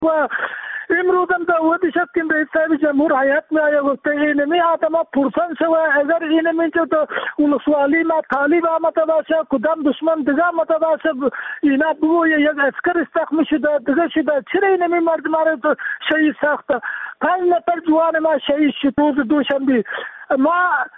و امروز هم دعوتی شد که رئیس صاحب جمهور حیات می آیا گفته اینمی آدم ها پرسن شوه اگر اینمی جو تو ولسوالی ما طالب آمده باشه کدام دشمن دیگه آمده باشه اینا بگو یک اسکر استخم شده دیگه شده چرا اینمی مردم رو شهید ساخته 5 نفر جوان ما شهید شد روز دوشنبه ما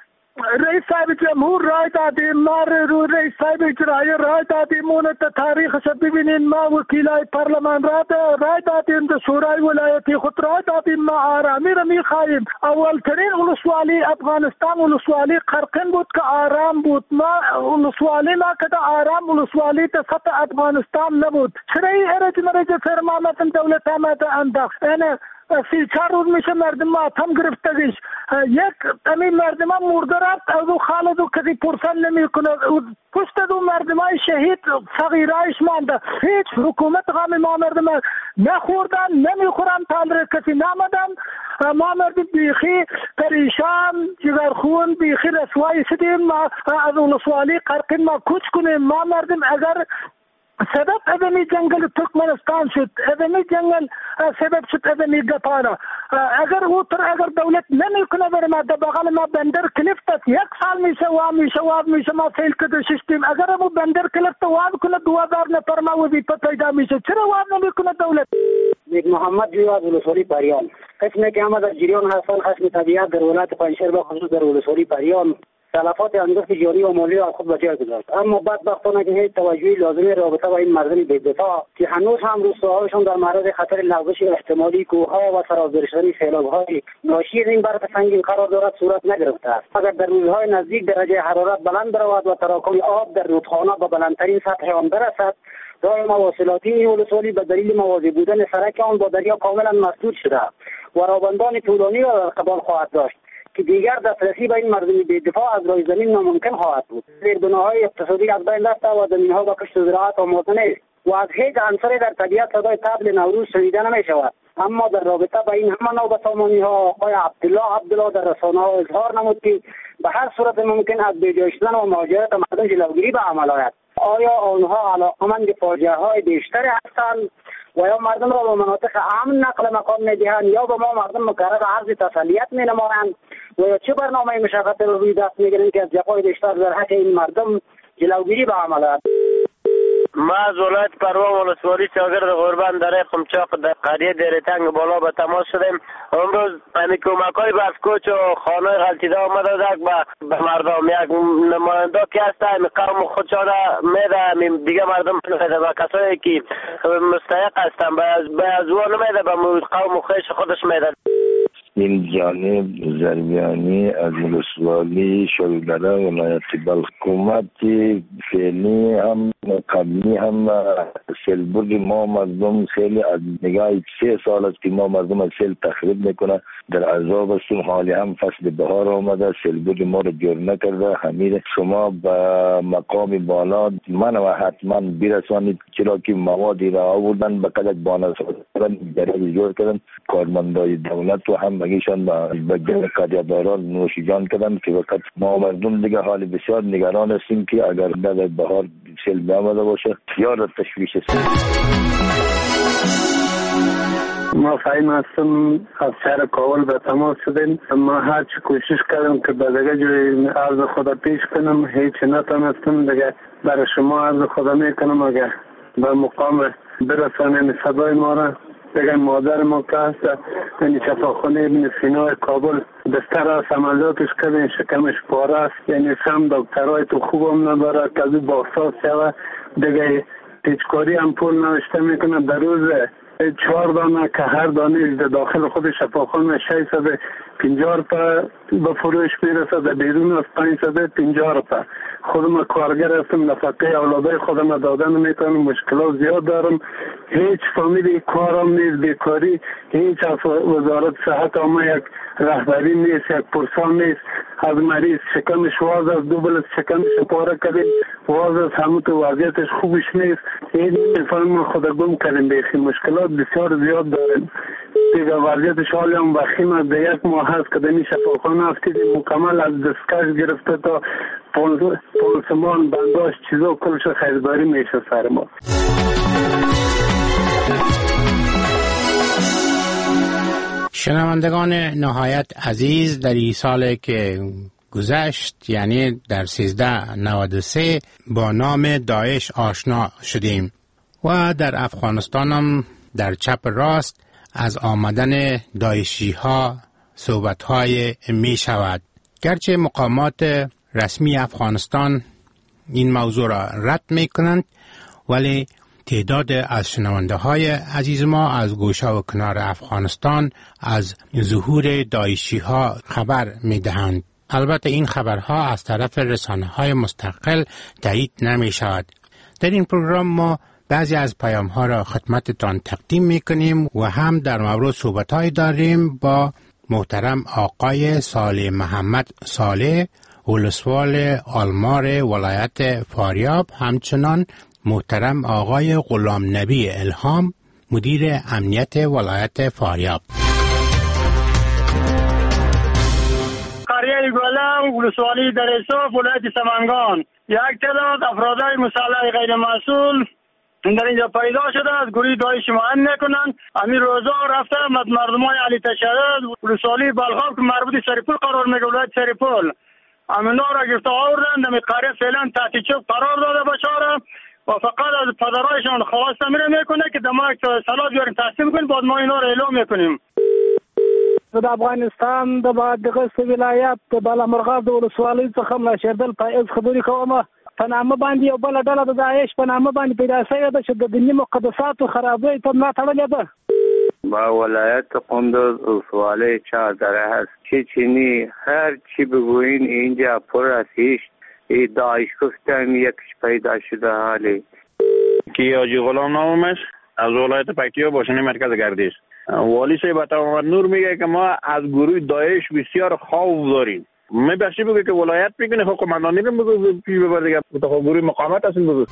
رئیس صاحب جمهور رای دادیم ما رئیس صاحب اجرایی رای دادیم اون تاریخش ببینین ما وکیلای پارلمان رای دادیم در شورای ولایتی خود رای دادیم ما آرامی را میخواهیم اولترین ولسوالی افغانستان ولسوالی قرقین بود که آرام بود ما ولسوالی ما که آرام ولسوالی در سطح افغانستان نبود چرا این ارج مرج فرمانت دولت آمده انداخت اینه 3-4 روز میشه مردم ماتم گرفتگیش یک امین مردم مرده رفت از او خالد و کسی پرسن نمی کنه پشت دو مردم های شهید صغیرایش مانده هیچ حکومت غم ما مردم نخوردن نمیخورن تالر کسی نامدن ما مردم بیخی پریشان جگرخون بیخی رسوایی شدیم ما از ولسوالی قرقین ما کوچ کنیم ما مردم اگر سبب ادمی جنگل ترکمنستان شد ادمی جنگل سبب شد ادمی گپانا اگر او اگر دولت نمیکنه بر ما در بغل ما بندر کلیفت 1 سال میشه ما فیل کده ششتیم اگر مو بندر کلیفت وام کنه 2000 نفر ما وظیفه پیدا میشه چرا وام نمیکنه دولت محمد جواد ولسوالی پریان قسمی که آمد از جریان هستن خشم طبیعت در ولایت پنجشیر به خصوص در ولسوالی پریان تلفات اندوخت جانی و مالی از خود به جای گذاشت اما بدبختانه که هیچ توجهی لازمی رابطه با این مردم بی‌دفاع که هنوز هم روستاهایشان در معرض خطر لغزش احتمالی کوه‌ها و سرازیر شدن سیلاب‌های ناشی از این برف سنگین قرار دارد صورت نگرفته است اگر در روزهای نزدیک درجه حرارت بلند برود و تراکم آب در رودخانه به بلندترین سطح آن برسد راه مواصلاتی ولسوالی به دلیل موازی بودن سرک آن با دریا کاملا مسدود شده و رابندان طولانی را در قبال خواهد داشت که دیگر دسترسی به این مردم بی‌دفاع از روی زمین ناممکن خواهد بود. زیربناهای اقتصادی از بین رفته و زمین‌ها به کشت زراعت آماده نیست و از هیچ عنصری در طبیعت صدای طبل نوروز شنیده نمی‌شود. اما در رابطه با این همه نوبت‌سامانی‌ها آقای عبدالله در رسانه‌ها اظهار نمود که به هر صورت ممکن از بی‌جای شدن و مهاجرت مردم جلوگیری به عمل آید. آیا آنها علاقه‌مند فاجعه‌های بیشتری هستند و یا مردم را به مناطق امن نقل مکان می‌دهند یا به ما مردم مکرر عرض تسلیت می‌نمایند و یا چه برنامه مشخص رو روی دست می‌گیرند که از جفای بیشتر در حق این مردم جلوگیری به عمل آید. ما از ولایت پروان ولسوالی شاگرد قربان در قمچاق در قریه دیرتنگ بالا به تماس شدیم. امروز این کمک‌های از کوچ و خانه غلطیده آمده به مردم یک نماینده که هست این قوم خودشان میده دیگه مردم میده و کسایی که مستحق هستن به از او نمیده به قوم خیش خودش میده. این جانب زربیانی از ولسوالی شلگره ولایت بلخ حکومت فعلی هم قبلی هم سیلبرگ ما مردم خیلی از نگاه 3 سال است که ما مردم از سیل تخریب میکنه در عذاب هستیم حالی هم فصل بهار آمده سیلبرگ ما رو جور نکرده همین شما به مقام بالا من و حتما برسانید چرا که موادی را آوردن به قدر بالا سازن درگی جور کردن کارمندای دولت و هم بگیشان به جن قدیداران نوشیجان کردن که وقت ما مردم دیگه حال بسیار نگران هستیم که اگر در بهار سیل بیامده باشه یا را تشویش است. ما فایم هستم از شهر کابل به تماس شدیم ما هرچی کوشش کردم که به دیگه جوی عرض خدا پیش کنم هیچ نتونستم دیگه برای شما عرض خدا میکنم اگر به مقام برسانیم صدای ما را دیگه مادر ما که هست یعنی شفاخانه ابن سینا کابل بستر از عملیاتش کردن شکمش پاره است یعنی سم دکترهای تو خوبم نداره که از باحثات شوه دیگه تیچکاری هم پول نوشته میکنه در روز 4 دانه که هر دانه در داخل خود شفاخانه 650 روپه به فروش میرسه در بیرون از 550 روپه خودم کارگر هستم نفقه اولادای خودم دادن میتونم مشکلات زیاد دارم هیچ فامیلی کارم نیست بیکاری هیچ وزارت صحت اما یک رهبری نیست یک پرسان نیست از مریض شکمش واز از دوبل شکمش پاره کردیم واز از همون تو وضعیتش خوبش نیست این میفهم خدا گم کردیم بیخی مشکلات بسیار زیاد داریم دیگه وضعیتش حالی هم وخیم از ده 1 ماه هست که دمی شفاخانه هفتید مکمل از دستکش گرفته تا پانسمان بنداش چیزا کلش خیزباری میشه سر ما شنوندگان نهایت عزیز، در این سال که گذشت یعنی در 1393 با نام داعش آشنا شدیم و در افغانستان هم در چپ راست از آمدن داعشی ها صحبت های می شود. گرچه مقامات رسمی افغانستان این موضوع را رد می کنند، ولی تعداد از شنونده های عزیز ما از گوشه و کنار افغانستان از ظهور داعشی ها خبر می دهند. البته این خبرها از طرف رسانه های مستقل تایید نمی شود. در این پروگرام ما بعضی از پیام ها را خدمتتان تقدیم می کنیم و هم در مورد صحبت های داریم با محترم آقای صالح محمد صالح، ولسوال آلمار ولایت فاریاب، همچنان محترم آقای غلام نبی الهام، مدیر امنیت ولایت فاریاب. قریه گلم، ولسوالی درسوف، ولایت سمنگان. یک تعداد افرادی مسلح غیر مسئول در اینجا پیدا شده از گروه داعش معاین میکنند. امیر روزا رفته مردمای علی تشدد ولسوالی بلخاب که مربوط سریپول قرار میگه، ولایت سریپول امنا را گرفته آوردن. در قریه فعلا تحت چوب قرار داده بشاره و فقط از پدرایشان خواسته میکنه که دماغ سلات بیاریم تحصیل کنیم، بعد ما اینا را اعلام میکنیم. د افغانستان د بادغیس ولایت د بالامرغاب د ولسوالۍ څخه ملاشردل فایز خبرې کوم. په نامه باندې یو بله ډله د داعش په نامه باندې پیدا شوې ده چې د دیني مقدساتو خرابۍ ته ملاتړلې ده. با ولایت قندوز ولسوالی چهاردره هست. چینی هر چی بگوین اینجا پر از هیچ داعش گفتن یکش پیدا شده حالی. کی حاجی غلام نامش از ولایت پکتیا باشنه مرکز گردش. والی صاحب محمد نور میگه که ما از گروه داعش بسیار خوف داریم. می بخشی بگه که ولایت میکنه خب قماندانی رو بگو پیش ببر دیگه، تو گروه مقاومت هستین بگو.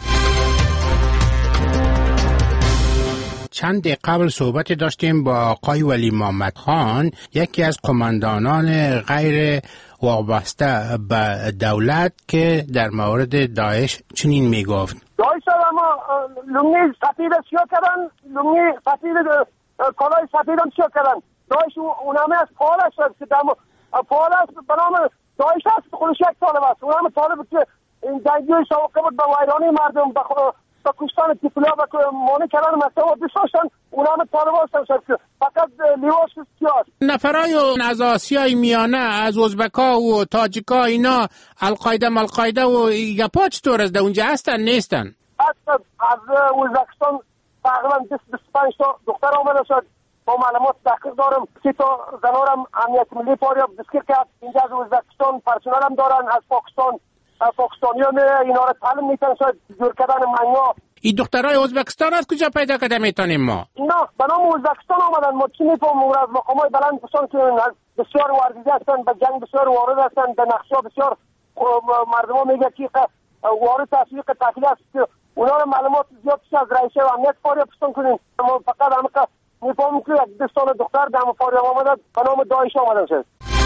چند دقیقه قبل صحبت داشتیم با آقای ولی محمد خان، یکی از قماندانان غیر وابسته به دولت، که در مورد داعش چنین میگفت: داعش ما لونگی سفید سیاه کردن، لونگی سفید کالای سفید هم سیاه کردن. داعش اونامه از پالش هست که پالش به نام داعش هست، خودش یک طالب است. اونامه طالب که این جنگی شواقع بود به ویرانی مردم به کشتن تیپلا و مانع کردن مسئله بساشن، اونامه طالب هستن که فقط لیواش سیاه. نفرای از آسیای میانه، از ازبکا و تاجیکا، اینا القاعده و گپا چطور از اونجا هستن نیستن؟ از ازبکستان تقریبا 25 تا دختر آمده شد. با معلومات دقیق دارم 30 تا زنارم امنیت ملی فاریاب دستگیر کرد. اینجا از ازبکستان پرسنل هم دارن، از پاکستانیان اینا را تعلیم میتن شاید جور کردن منیا. این دخترای ازبکستان از کجا پیدا کرده میتونیم ما؟ اینا به نام ازبکستان آمدن. ما چی میفهمیم از مقامای بلند بسان که بسیار ورزیده هستن، به جنگ بسیار وارد هستن، به نقشه بسیار مردم ها میگه که وارد تشویق تحصیل هست که اونا رو معلومات زیاد از رئیس امنیت فاریاب پرسان کنیم. ما فقط همه میفهمیم که یک دستان دختر در فاریاب آمده به نام داعش آمده شد.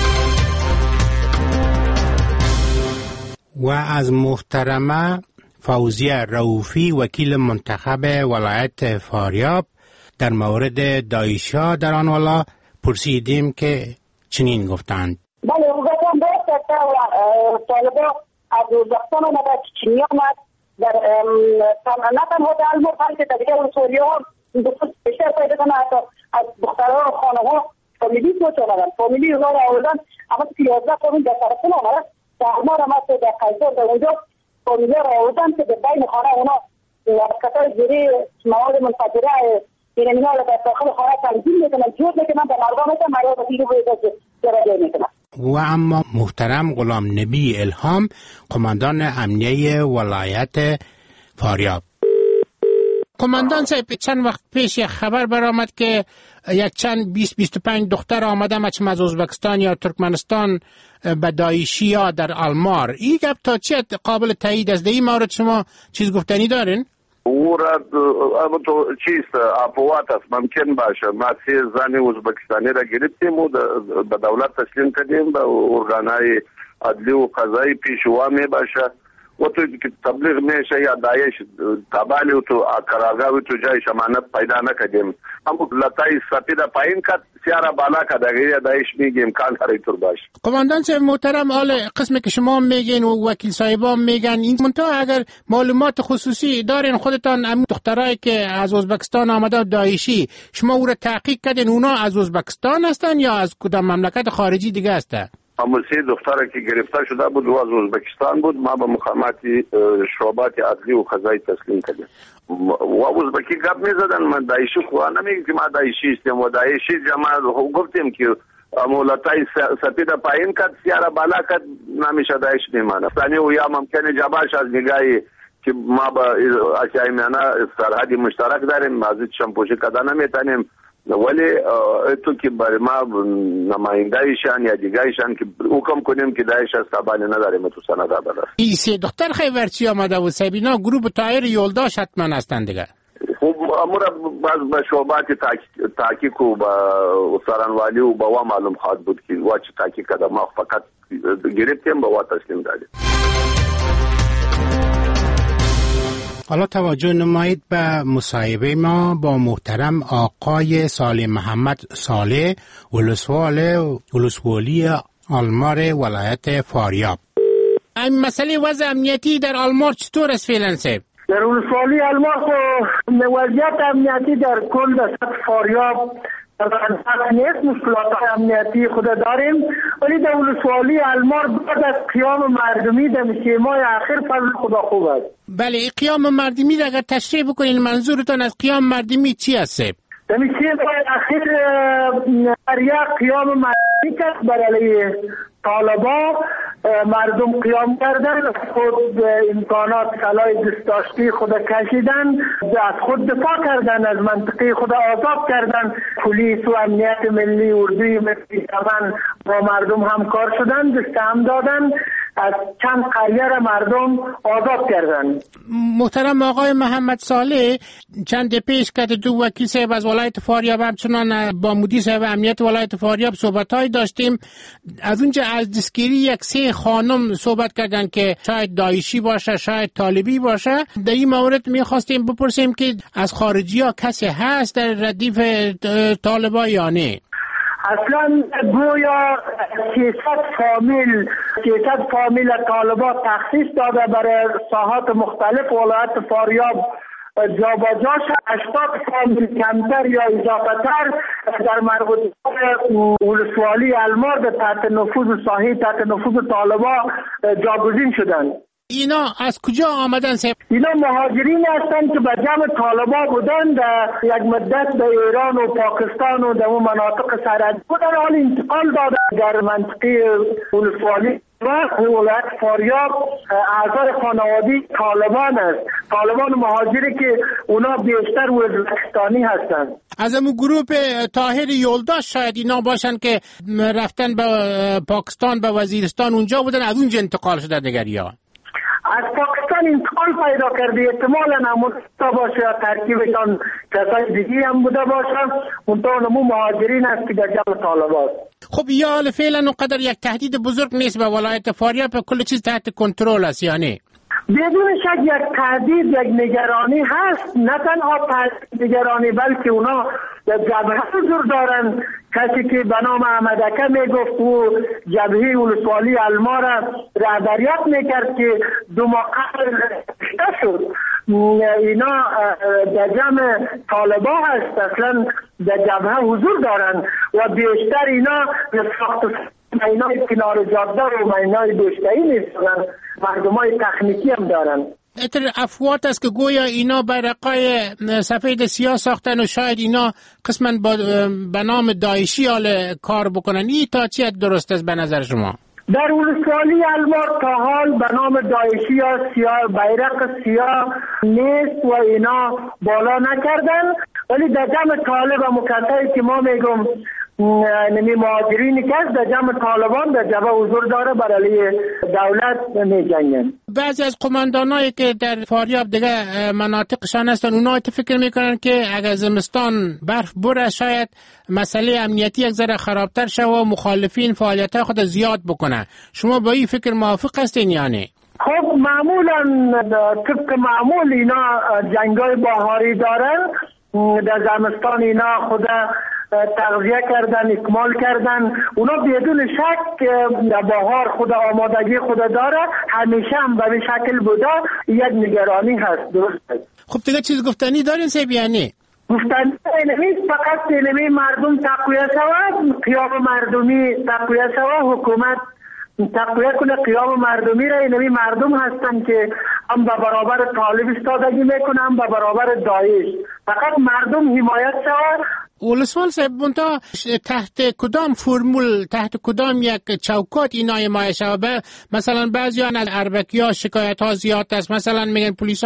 و از محترمه فوزیه رؤوفی، وکیل منتخب ولایت فاریاب، در مورد داعش‌ها در آن ولا پرسیدیم که چنین گفتند: بله، گفتم باید طالبا از ازبکستان آمده، چینی آمد در نه تنها در علم بلکه در دیگه ولسوالی‌ها بیشتر پیدا کنه. حتی از دخترها و خانه‌ها فامیلی کوچ آمدن، فامیلی اونا را آوردن. اما 11 فامیل در طرفون آمده، در ما را مثل در قیصر در اونجا فامیلی را آوردن که در بین خانه اونا کتای جوری مواد منفجره اینا را در داخل خانه تنظیم میکنن، جور میکنن، در مردم میکنن، مردم دیگه باید جراجه میکنن. و اما محترم غلام نبی الهام، قماندان امنیه ولایت فاریاب. قماندان صاحب، چند وقت پیش یک خبر برآمد که یک چند 20-25 دختر آمده مچم از ازبکستان یا ترکمنستان به داعشی یا در آلمار. این گپ تا چه قابل تایید است؟ در این مورد شما چیز گفتنی دارین؟ او را تو چیست افوات است ممکن باشه. ما 3 زن ازبکستانی را گرفتیم و به دولت تسلیم کردیم، به ارگانهای عدلی و قضایی پیشوا می باشه و تو که تبلیغ میشه یا داعش تابالی و تو قرارگاه تو جای شمانت پیدا نکردیم هم لطای سپیده پایین کد سیاره بالا کد اگر داعش میگه امکان هری تر باش. کماندان صاحب محترم، حال قسمی که شما میگین و وکیل صاحبان میگن این منتها اگر معلومات خصوصی دارین خودتان همین دخترایی که از ازبکستان آمده داعشی شما او را تحقیق کردین اونا از ازبکستان هستن یا از کدام مملکت خارجی دیگه هستن؟ اما سه دختره که گرفتار شده بود و از ازبکستان بود ما به مقامات شعبات عدلی و قضایی تسلیم کردیم و ازبکی گپ میزدن من داعشی خدا نمیگم که ما داعشی هستیم و داعشی جماعت گفتیم که مولتای سپیده پایین کد سیاره بالا کد نمیشه داعش میمانه ثانی و یا ممکنه جباش از نگاهی که ما با اشیای میانه سرحدی مشترک داریم مازید شمپوشی کدانه میتانیم ولی تو که برای ما نمایندهایشان یا دیگرشان که حکم کنیم که داعش از تابانی نداریم تو سند عدالت. این سه دختر خیورچی آمده و سبینا گروه طاهر یولداش حتما هستن دیگه. خب امور باز به شعبات تحقیق و با سرانوالی و با معلوم خواهد بود که واچ تحقیق کده ما فقط گرفتیم با تسلیم دادیم. حالا توجه نمایید به مصاحبه ما با محترم آقای صالح محمد صالح ولسوالی آلمار ولایت فاریاب. این مسئله وضع امنیتی در آلمار چطور است فعلا صاحب؟ در ولسوالی آلمار وضعیت امنیتی در کل دست فاریاب نیست، مشکلات امنیتی خود داریم ولی در ولسوالی آلمار بعد از قیام مردمی در ماه اخیر فضل خدا خوب است. بله قیام مردمی اگر تشریح بکنین منظورتان از قیام مردمی چی است؟ در ماه اخیر قیام مردمی کرد برای طالبا مردم قیام کردن خود امکانات سلاح دستاشتی خود کشیدن از خود دفاع کردن از منطقه خود آزاد کردن پلیس و امنیت ملی اردوی ملی زمان با مردم همکار شدن دست هم دادن از چند قریه را مردم آزاد کردن. محترم آقای محمد صالح چند پیش که دو وکیل صاحب از ولایت فاریاب همچنان با مدیر صاحب امنیت ولایت فاریاب صحبت‌های داشتیم از اونجا از دستگیری یک سه خانم صحبت کردن که شاید داعشی باشه شاید طالبی باشه. در این مورد می‌خواستیم بپرسیم که از خارجی‌ها کسی هست در ردیف طالبان یا نه؟ اصلا گویا 600 فامیل طالبان تخصیص داده برای ساحات مختلف ولایت فاریاب جا با جاش 80 فامیل کمتر یا اضافتر در مربوطه ولسوالی آلمار به تحت نفوذ ساحه تحت نفوذ طالبان جاگزین شدند. اینا از کجا آمدن صاحب؟ اینا مهاجرین هستند که به جمع طالبان بودن در یک مدت به ایران و پاکستان و در اون مناطق سرحدی بودن حال انتقال دادن در منطقه ولسوالی و ولایت فاریاب اعضای خانوادگی طالبان است. طالبان مهاجری که اونا بیشتر ازبکستانی هستند. از همون گروه طاهر یولداش شاید اینا باشن که رفتن به پاکستان به وزیرستان اونجا بودن از اونجا انتقال شده دیگر یا از پاکستان انتقال پیدا کرده احتمالاً همون باشه یا ترکیبشان کسای دیگی هم بوده باشه اونطور نمو مهاجرین است که در جمع طالبان. خب یا حال فعلا اونقدر یک تهدید بزرگ نیست به ولایت فاریاب کل چیز تحت کنترل است یعنی؟ بدون شک یک تهدید یک نگرانی هست نه تنها نگرانی بلکه اونا در جبهه حضور دارن. کسی که به نام احمدکه میگفت و جبهه ولسوالی آلمار رهبریت میکرد که 2 ماه قبل کشته شد اینا در جمع طالبان هست اصلا در جبهه حضور دارن و بیشتر اینا ساخت مینای کنار جاده و مینای بیشتری نیستن مردمای تکنیکی هم دارن. اتر افوات است که گویا اینا برقای سفید سیاه ساختن و شاید اینا قسما به نام داعشی حال کار بکنن. این تا چی درست است به نظر شما؟ در ولسوالی آلمار تا حال به نام داعشی یا سیاه بیرق سیاه نیست و اینا بالا نکردن ولی در جمع طالب و مکتایی که ما میگم نمی مهاجرینی که از در جمع طالبان در جبهه حضور داره برای دولت می جنگن. بعضی از قماندانایی که در فاریاب دیگه مناطقشان هستن اونا فکر میکنن که اگر زمستان برف بره شاید مسئله امنیتی یک ذره خرابتر شه و مخالفین فعالیت‌های خود زیاد بکنه. شما با این فکر موافق هستین یا نه؟ خب معمولا طبق معمول اینا جنگای بهاری دارن. در زمستان اینا خود تغذیه کردن، اکمال کردن. اونا بدون شک در بهار خود آمادگی خود داره، همیشه هم به شکل بوده. یک نگرانی هست. درست. خب دیگه چیز گفتنی دارین سیبیانی؟ گفتنی نیست، فقط اینمی مردم تقویه شود، قیام مردمی تقویه شود، حکومت تقویه کنه قیام مردمی را. اینمی مردم هستن که هم به برابر طالب استادگی میکنن، هم به برابر داعش. فقط مردم حمایت شود. ولسوال صاحب منتها تحت کدام فرمول، تحت کدام یک چوکات اینا حمایت شود؟ مثلا بعضیان از اربکی‌ها شکایت ها زیاد است. مثلا میگن پلیس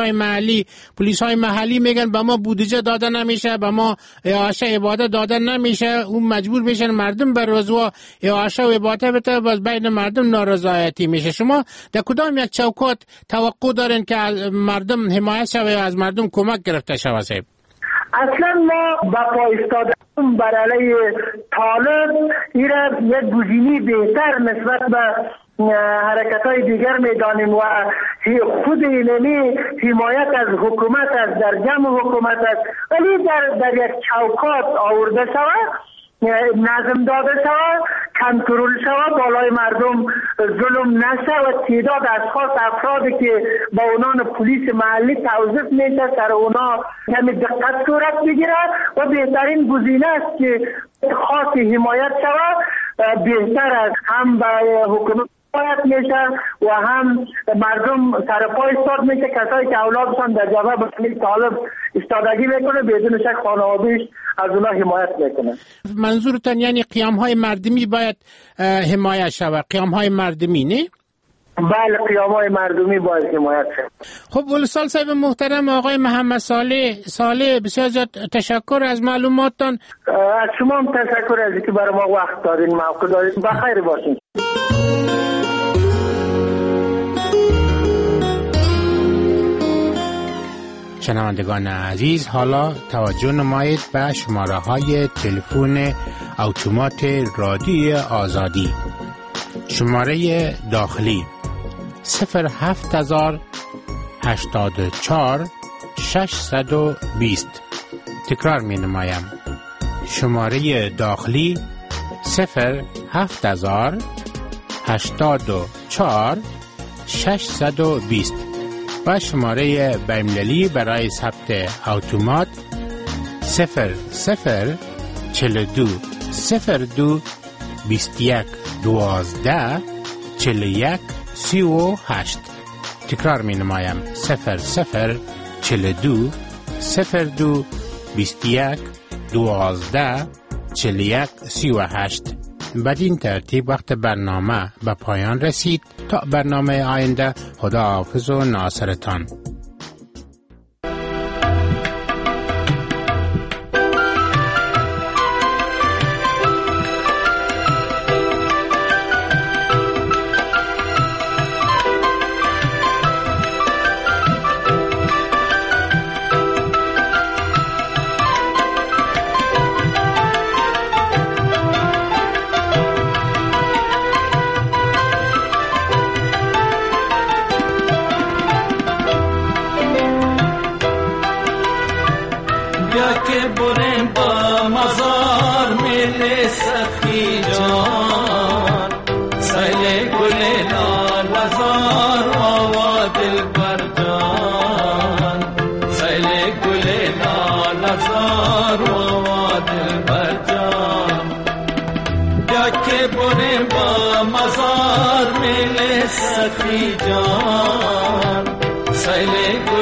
های محلی میگن به ما بودجه داده نمیشه، به ما اعاشه عبادت داده نمیشه، اون مجبور میشن مردم بر رضوا اعاشه و عبادت بده، باز بین مردم نارضایتی میشه. شما در کدام یک چوکات توقع دارین که از مردم حمایت شود یا از مردم کمک گرفته شود صاحب؟ اصلا ما با پا ایستادن بر علیه طالب ایره یک گزینه بهتر نسبت به حرکت‌های دیگر میدانیم و خود اینمی حمایت از حکومت است، در جمع حکومت است، ولی در یک چوکات آورده شود، نظم داده شود، کنترل شود، بالای مردم ظلم نشه و تعداد اشخاص افرادی که با اونان پلیس محلی توظیف میشه سر اونا کمی دقت صورت بگیرد و بهترین گزینه است که خاص حمایت شود. بهتر است، هم به حکومت حمایت میشه و هم مردم سر پا ایستاد میشه. کسایی که اولادشان در جبهه به طالب استادگی میکنه بدون شک خانواده‌اش از اونا حمایت میکنه. منظورتان یعنی قیام های مردمی باید حمایت شود؟ قیام های مردمی نه؟ بله، قیام های مردمی باید حمایت شود. خب ولسوال صاحب محترم آقای محمد صالح بسیار زیاد تشکر از معلوماتتان. از شما هم تشکر از اینکه برای ما وقت دادین، موقع دادین. بخیر باشین. شنوندگان عزیز، حالا توجه نمایید به شماره های تلفن اتومات رادیوی آزادی. شماره داخلی 07084 620. تکرار می نمایم. شماره داخلی 07084 620 و شماره بین‌المللی برای ثبت اتومات 0042 02 21 12 41 38. تکرار می نمایم 0042 02 21 12 41 38. بدین ترتیب وقت برنامه به پایان رسید. تا برنامه آینده، خدا حافظ و ناصرتان. सखी जान सैले